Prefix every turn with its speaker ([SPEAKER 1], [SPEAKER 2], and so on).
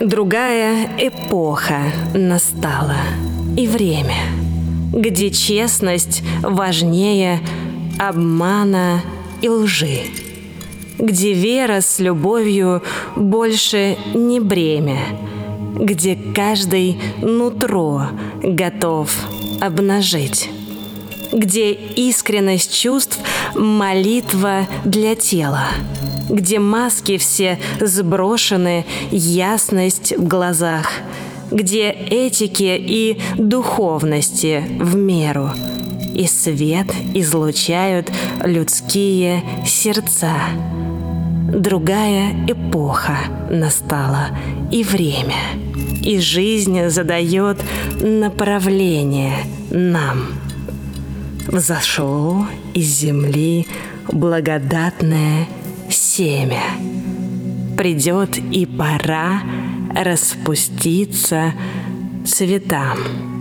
[SPEAKER 1] Другая эпоха настала и время, где честность важнее обмана и лжи, где вера с любовью больше не бремя, где каждый нутро готов обнажить, где искренность чувств — молитва для тела, где маски все сброшены, ясность в глазах, где этики и духовности в меру, и свет излучают людские сердца. Другая эпоха настала и время, и жизнь задает направление нам. Взошло из земли благодатное семя. Придет и пора распуститься цветам.